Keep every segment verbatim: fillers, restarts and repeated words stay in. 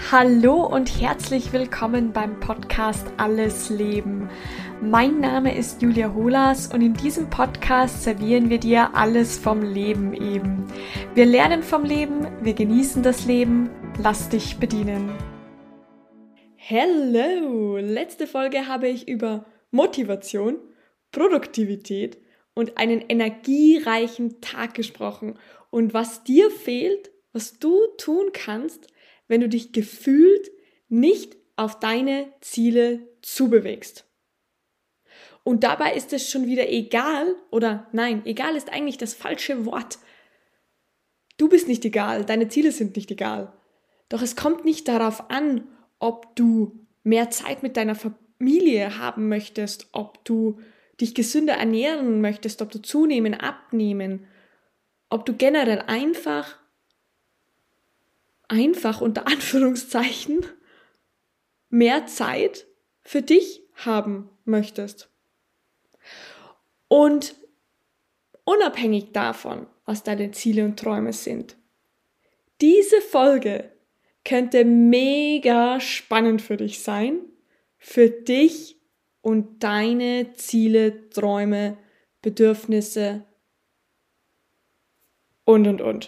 Hallo und herzlich willkommen beim Podcast Alles Leben. Mein Name ist Julia Holas und in diesem Podcast servieren wir dir alles vom Leben eben. Wir lernen vom Leben, wir genießen das Leben, lass dich bedienen. Hello! Letzte Folge habe ich über Motivation, Produktivität und einen energiereichen Tag gesprochen und was dir fehlt, was du tun kannst, wenn du dich gefühlt nicht auf deine Ziele zubewegst. Und dabei ist es schon wieder egal, oder nein, egal ist eigentlich das falsche Wort. Du bist nicht egal, deine Ziele sind nicht egal. Doch es kommt nicht darauf an, ob du mehr Zeit mit deiner Familie haben möchtest, ob du dich gesünder ernähren möchtest, ob du zunehmen, abnehmen, ob du generell einfach einfach unter Anführungszeichen mehr Zeit für dich haben möchtest. Und unabhängig davon, was deine Ziele und Träume sind, diese Folge könnte mega spannend für dich sein, für dich und deine Ziele, Träume, Bedürfnisse und, und, und.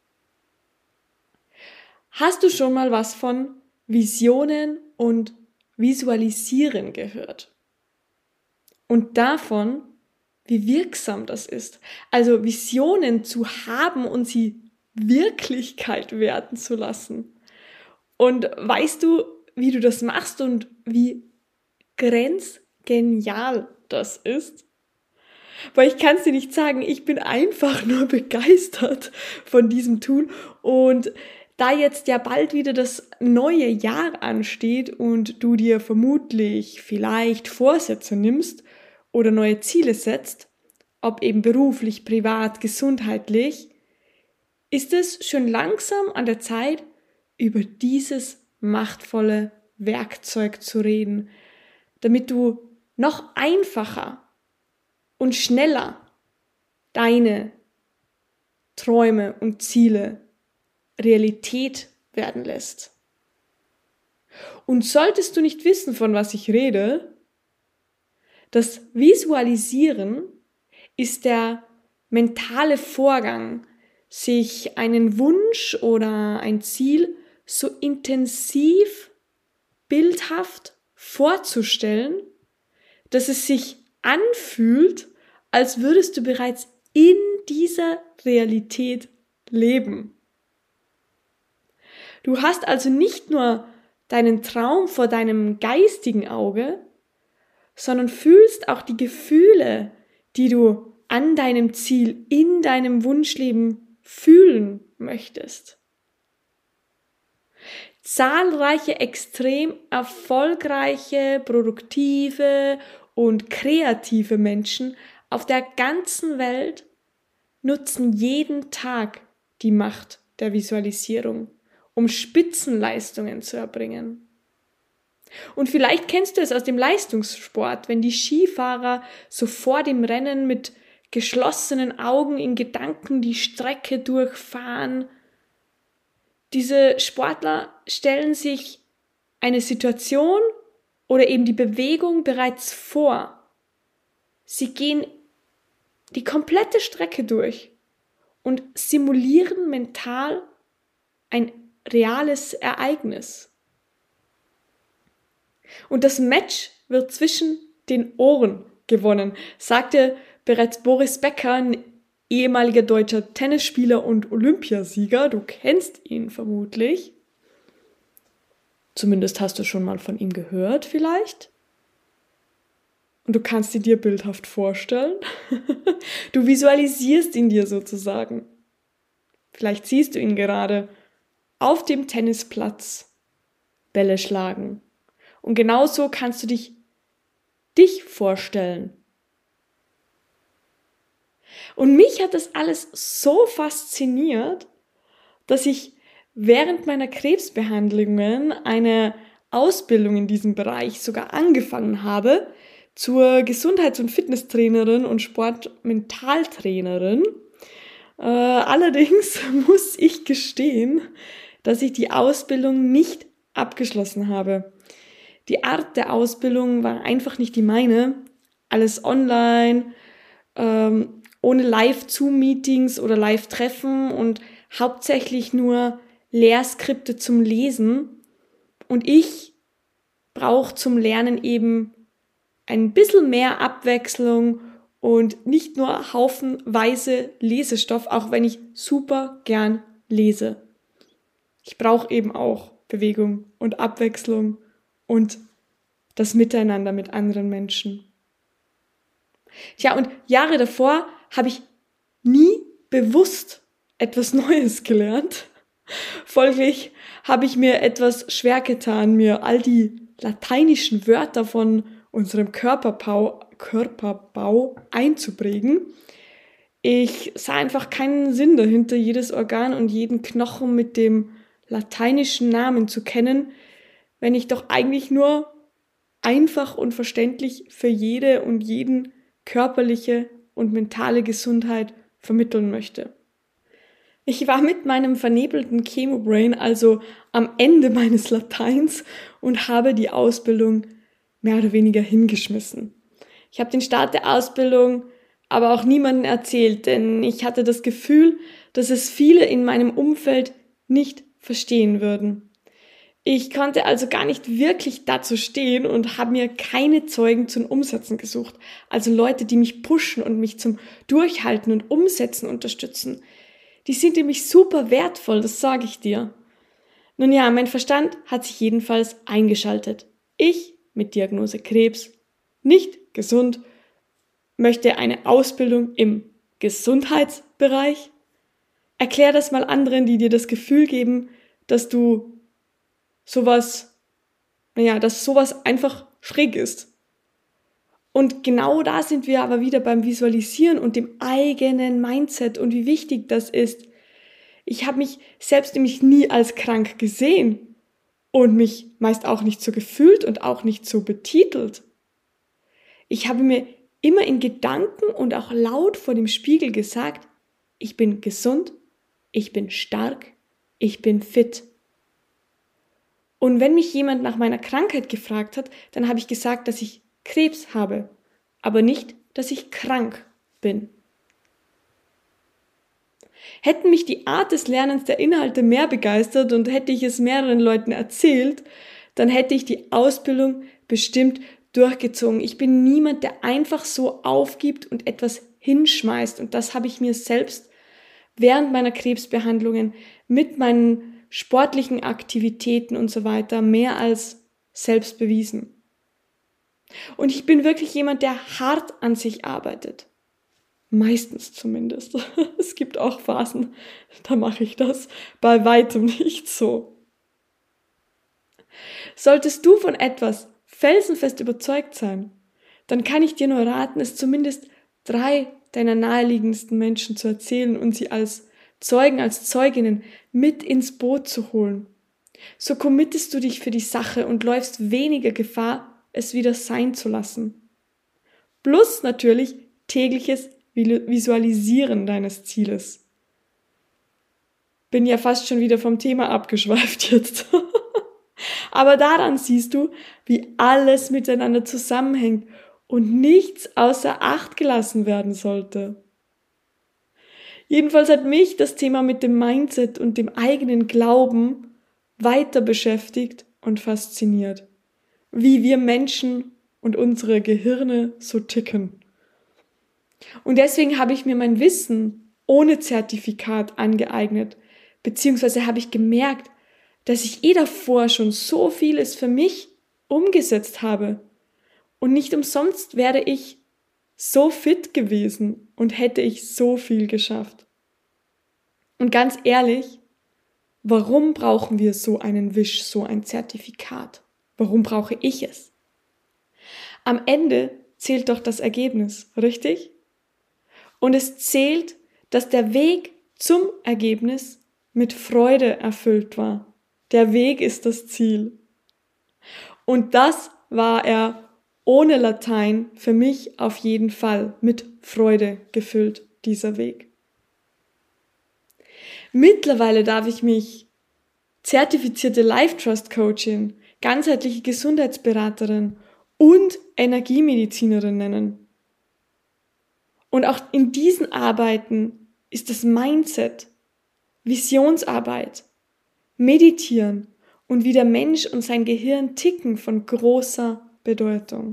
Hast du schon mal was von Visionen und Visualisieren gehört? Und davon, wie wirksam das ist. Also Visionen zu haben und sie Wirklichkeit werden zu lassen. Und weißt du, wie du das machst und wie grenzgenial das ist? Weil ich kann es dir nicht sagen, ich bin einfach nur begeistert von diesem Tun und da jetzt ja bald wieder das neue Jahr ansteht und du dir vermutlich vielleicht Vorsätze nimmst oder neue Ziele setzt, ob eben beruflich, privat, gesundheitlich, ist es schon langsam an der Zeit, über dieses machtvolle Werkzeug zu reden, damit du noch einfacher und schneller deine Träume und Ziele Realität werden lässt. Und solltest du nicht wissen, von was ich rede, das Visualisieren ist der mentale Vorgang, sich einen Wunsch oder ein Ziel so intensiv, bildhaft vorzustellen, dass es sich anfühlt, als würdest du bereits in dieser Realität leben. Du hast also nicht nur deinen Traum vor deinem geistigen Auge, sondern fühlst auch die Gefühle, die du an deinem Ziel, in deinem Wunschleben fühlen möchtest. Zahlreiche extrem erfolgreiche, produktive und kreative Menschen auf der ganzen Welt nutzen jeden Tag die Macht der Visualisierung, um Spitzenleistungen zu erbringen. Und vielleicht kennst du es aus dem Leistungssport, wenn die Skifahrer so vor dem Rennen mit geschlossenen Augen in Gedanken die Strecke durchfahren. Diese Sportler stellen sich eine Situation oder eben die Bewegung bereits vor. Sie gehen die komplette Strecke durch und simulieren mental ein reales Ereignis. Und das Match wird zwischen den Ohren gewonnen, sagte bereits Boris Becker, ein ehemaliger deutscher Tennisspieler und Olympiasieger. Du kennst ihn vermutlich. Zumindest hast du schon mal von ihm gehört vielleicht. Und du kannst ihn dir bildhaft vorstellen. Du visualisierst ihn dir sozusagen. Vielleicht siehst du ihn gerade auf dem Tennisplatz Bälle schlagen. Und genauso kannst du dich, dich vorstellen. Und mich hat das alles so fasziniert, dass ich während meiner Krebsbehandlungen eine Ausbildung in diesem Bereich sogar angefangen habe, zur Gesundheits- und Fitnesstrainerin und Sportmentaltrainerin. Äh, allerdings muss ich gestehen, dass ich die Ausbildung nicht abgeschlossen habe. Die Art der Ausbildung war einfach nicht die meine. Alles online, ähm, ohne Live-Zoom-Meetings oder Live-Treffen und hauptsächlich nur Lehrskripte zum Lesen. Und ich brauche zum Lernen eben ein bisschen mehr Abwechslung und nicht nur haufenweise Lesestoff, auch wenn ich super gern lese. Ich brauche eben auch Bewegung und Abwechslung und das Miteinander mit anderen Menschen. Tja, und Jahre davor habe ich nie bewusst etwas Neues gelernt. Folglich habe ich mir etwas schwer getan, mir all die lateinischen Wörter von unserem Körperbau, Körperbau einzuprägen. Ich sah einfach keinen Sinn dahinter, jedes Organ und jeden Knochen mit dem lateinischen Namen zu kennen, wenn ich doch eigentlich nur einfach und verständlich für jede und jeden körperliche und mentale Gesundheit vermitteln möchte. Ich war mit meinem vernebelten Chemobrain also am Ende meines Lateins und habe die Ausbildung mehr oder weniger hingeschmissen. Ich habe den Start der Ausbildung aber auch niemandem erzählt, denn ich hatte das Gefühl, dass es viele in meinem Umfeld nicht verstehen würden. Ich konnte also gar nicht wirklich dazu stehen und habe mir keine Zeugen zum Umsetzen gesucht, also Leute, die mich pushen und mich zum Durchhalten und Umsetzen unterstützen. Die sind nämlich super wertvoll, das sage ich dir. Nun ja, mein Verstand hat sich jedenfalls eingeschaltet. Ich mit Diagnose Krebs, nicht gesund, möchte eine Ausbildung im Gesundheitsbereich. Erklär das mal anderen, die dir das Gefühl geben, dass du sowas, naja, dass sowas einfach schräg ist. Und genau da sind wir aber wieder beim Visualisieren und dem eigenen Mindset und wie wichtig das ist. Ich habe mich selbst nämlich nie als krank gesehen und mich meist auch nicht so gefühlt und auch nicht so betitelt. Ich habe mir immer in Gedanken und auch laut vor dem Spiegel gesagt, ich bin gesund, ich bin stark, ich bin fit. Und wenn mich jemand nach meiner Krankheit gefragt hat, dann habe ich gesagt, dass ich Krebs habe, aber nicht, dass ich krank bin. Hätten mich die Art des Lernens der Inhalte mehr begeistert und hätte ich es mehreren Leuten erzählt, dann hätte ich die Ausbildung bestimmt durchgezogen. Ich bin niemand, der einfach so aufgibt und etwas hinschmeißt. Und das habe ich mir selbst während meiner Krebsbehandlungen mit meinen sportlichen Aktivitäten und so weiter mehr als selbst bewiesen. Und ich bin wirklich jemand, der hart an sich arbeitet. Meistens zumindest. Es gibt auch Phasen, da mache ich das bei weitem nicht so. Solltest du von etwas felsenfest überzeugt sein, dann kann ich dir nur raten, es zumindest drei deiner naheliegendsten Menschen zu erzählen und sie als Zeugen, als Zeuginnen mit ins Boot zu holen. So committest du dich für die Sache und läufst weniger Gefahr, es wieder sein zu lassen. Plus natürlich tägliches Visualisieren deines Zieles. Bin ja fast schon wieder vom Thema abgeschweift jetzt. Aber daran siehst du, wie alles miteinander zusammenhängt und nichts außer Acht gelassen werden sollte. Jedenfalls hat mich das Thema mit dem Mindset und dem eigenen Glauben weiter beschäftigt und fasziniert. Wie wir Menschen und unsere Gehirne so ticken. Und deswegen habe ich mir mein Wissen ohne Zertifikat angeeignet, beziehungsweise habe ich gemerkt, dass ich eh davor schon so vieles für mich umgesetzt habe. Und nicht umsonst wäre ich so fit gewesen und hätte ich so viel geschafft. Und ganz ehrlich, warum brauchen wir so einen Wisch, so ein Zertifikat? Warum brauche ich es? Am Ende zählt doch das Ergebnis, richtig? Und es zählt, dass der Weg zum Ergebnis mit Freude erfüllt war. Der Weg ist das Ziel. Und das war er ohne Latein für mich auf jeden Fall mit Freude gefüllt, dieser Weg. Mittlerweile darf ich mich zertifizierte Life Trust Coachin, ganzheitliche Gesundheitsberaterin und Energiemedizinerin nennen. Und auch in diesen Arbeiten ist das Mindset, Visionsarbeit, Meditieren und wie der Mensch und sein Gehirn ticken von großer Bedeutung.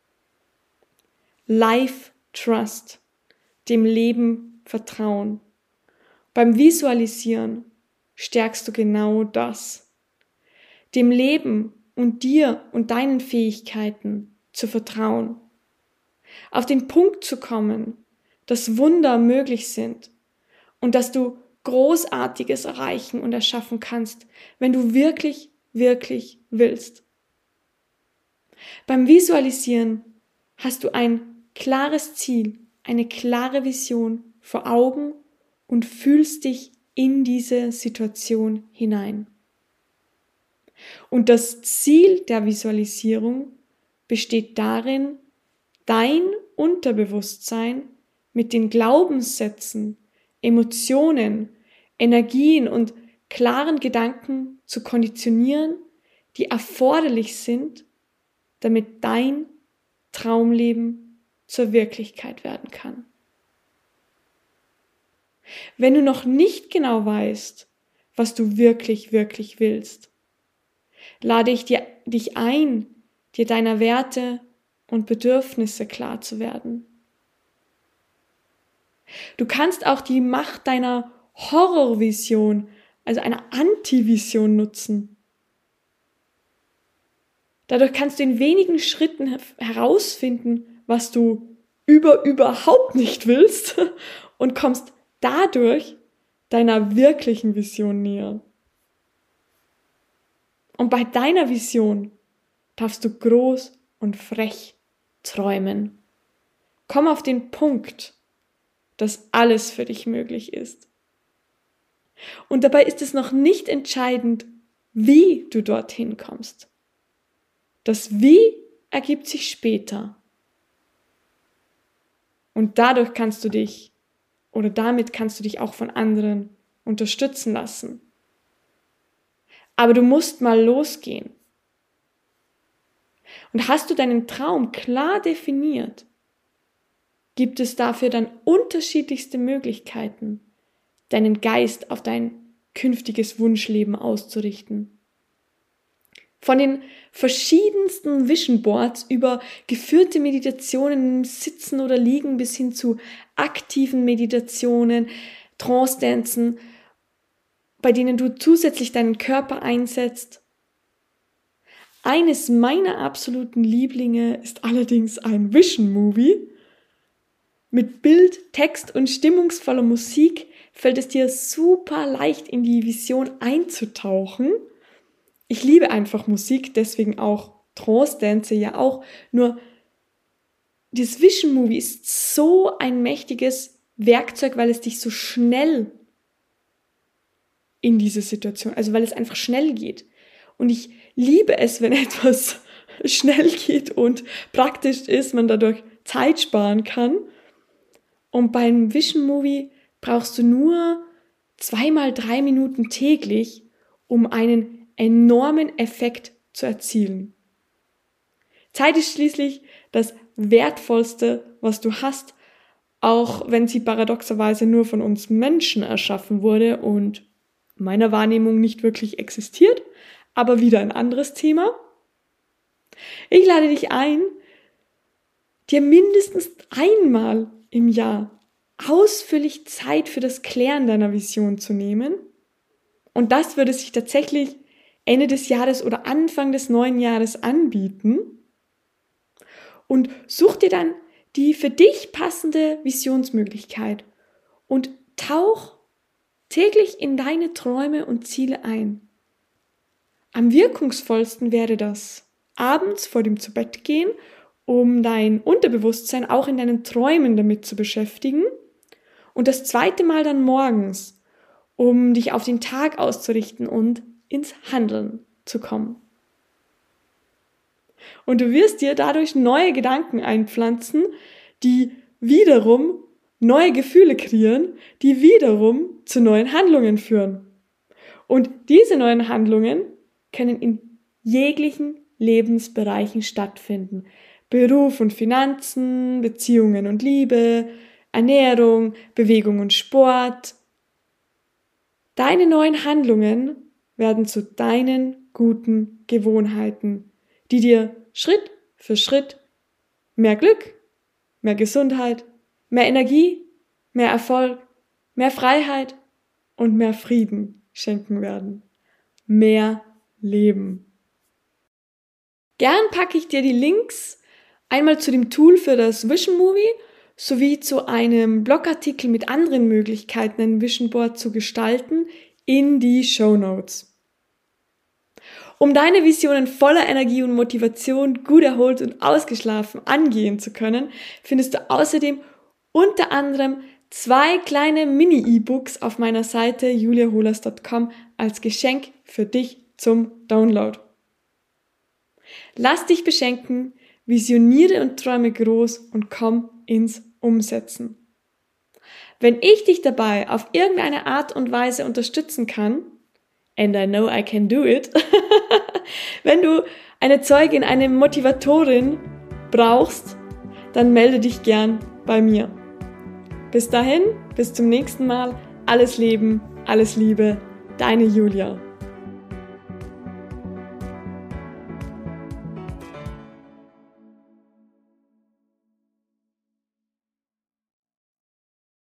Life Trust, dem Leben vertrauen. Beim Visualisieren stärkst du genau das. Dem Leben und dir und deinen Fähigkeiten zu vertrauen. Auf den Punkt zu kommen, dass Wunder möglich sind und dass du Großartiges erreichen und erschaffen kannst, wenn du wirklich, wirklich willst. Beim Visualisieren hast du ein klares Ziel, eine klare Vision vor Augen und fühlst dich in diese Situation hinein. Und das Ziel der Visualisierung besteht darin, dein Unterbewusstsein mit den Glaubenssätzen, Emotionen, Energien und klaren Gedanken zu konditionieren, die erforderlich sind, damit dein Traumleben zur Wirklichkeit werden kann. Wenn du noch nicht genau weißt, was du wirklich, wirklich willst, lade ich dir, dich ein, dir deiner Werte und Bedürfnisse klar zu werden. Du kannst auch die Macht deiner Horrorvision, also einer Antivision nutzen. Dadurch kannst du in wenigen Schritten herausfinden, was du über überhaupt nicht willst und kommst dadurch deiner wirklichen Vision näher. Und bei deiner Vision darfst du groß und frech träumen. Komm auf den Punkt, dass alles für dich möglich ist. Und dabei ist es noch nicht entscheidend, wie du dorthin kommst. Das Wie ergibt sich später. Und dadurch kannst du dich, oder damit kannst du dich auch von anderen unterstützen lassen. Aber du musst mal losgehen. Und hast du deinen Traum klar definiert, gibt es dafür dann unterschiedlichste Möglichkeiten, deinen Geist auf dein künftiges Wunschleben auszurichten. Von den verschiedensten Vision Boards über geführte Meditationen im Sitzen oder Liegen bis hin zu aktiven Meditationen, Trance-Dancen, bei denen du zusätzlich deinen Körper einsetzt. Eines meiner absoluten Lieblinge ist allerdings ein Vision Movie. Mit Bild, Text und stimmungsvoller Musik fällt es dir super leicht in die Vision einzutauchen. Ich liebe einfach Musik, deswegen auch Trance-Dance ja auch. Nur dieses Vision Movie ist so ein mächtiges Werkzeug, weil es dich so schnell in diese Situation, also weil es einfach schnell geht. Und ich liebe es, wenn etwas schnell geht und praktisch ist, man dadurch Zeit sparen kann. Und beim Vision Movie brauchst du nur zweimal drei Minuten täglich, um einen enormen Effekt zu erzielen. Zeit ist schließlich das Wertvollste, was du hast, auch wenn sie paradoxerweise nur von uns Menschen erschaffen wurde und meiner Wahrnehmung nicht wirklich existiert, aber wieder ein anderes Thema. Ich lade dich ein, dir mindestens einmal im Jahr ausführlich Zeit für das Klären deiner Vision zu nehmen. Und das würde sich tatsächlich Ende des Jahres oder Anfang des neuen Jahres anbieten. Und such dir dann die für dich passende Visionsmöglichkeit und tauch täglich in deine Träume und Ziele ein. Am wirkungsvollsten wäre das abends vor dem Zubettgehen, um dein Unterbewusstsein auch in deinen Träumen damit zu beschäftigen. Und das zweite Mal dann morgens, um dich auf den Tag auszurichten und ins Handeln zu kommen. Und du wirst dir dadurch neue Gedanken einpflanzen, die wiederum neue Gefühle kreieren, die wiederum zu neuen Handlungen führen. Und diese neuen Handlungen können in jeglichen Lebensbereichen stattfinden. Beruf und Finanzen, Beziehungen und Liebe, Ernährung, Bewegung und Sport. Deine neuen Handlungen werden zu deinen guten Gewohnheiten, die dir Schritt für Schritt mehr Glück, mehr Gesundheit, mehr Energie, mehr Erfolg, mehr Freiheit und mehr Frieden schenken werden. Mehr Leben. Gern packe ich dir die Links einmal zu dem Tool für das Vision Movie sowie zu einem Blogartikel mit anderen Möglichkeiten, ein Vision Board zu gestalten, in die Shownotes. Um deine Visionen voller Energie und Motivation, gut erholt und ausgeschlafen angehen zu können, findest du außerdem unter anderem zwei kleine Mini-E-Books auf meiner Seite julia holas punkt com als Geschenk für dich zum Download. Lass dich beschenken, visioniere und träume groß und komm ins Umsetzen. Wenn ich dich dabei auf irgendeine Art und Weise unterstützen kann, and I know I can do it, wenn du eine Zeugin, eine Motivatorin brauchst, dann melde dich gern bei mir. Bis dahin, bis zum nächsten Mal, alles Leben, alles Liebe, deine Julia.